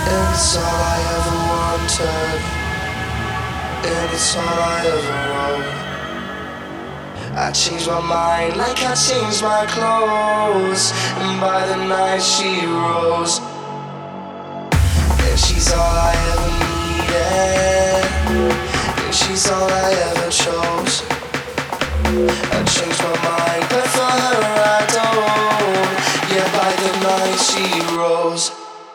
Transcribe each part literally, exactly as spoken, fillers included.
And it's all I ever wanted, and it's all I ever wrote. I changed my mind like I changed my clothes, and by the night she rose. And she's all I ever needed, and she's all I ever chose. I changed my mind, but for her I don't. Yeah, by the night she rose.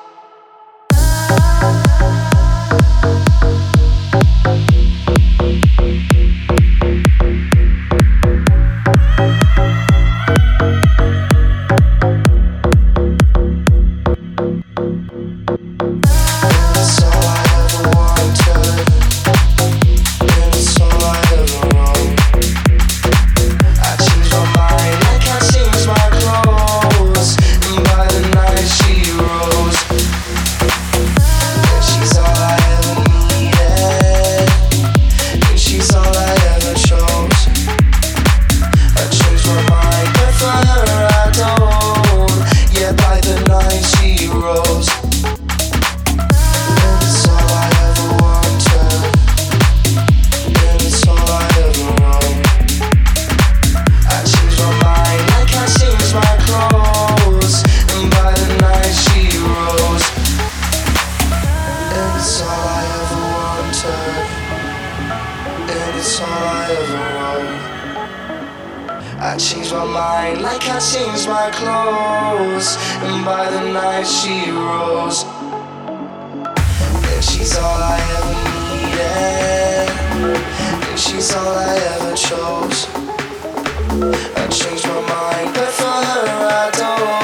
I changed my mind like I changed my clothes, and by the night she rose. And she's all I ever needed, and she's all I ever chose. I changed my mind, but for her I don't.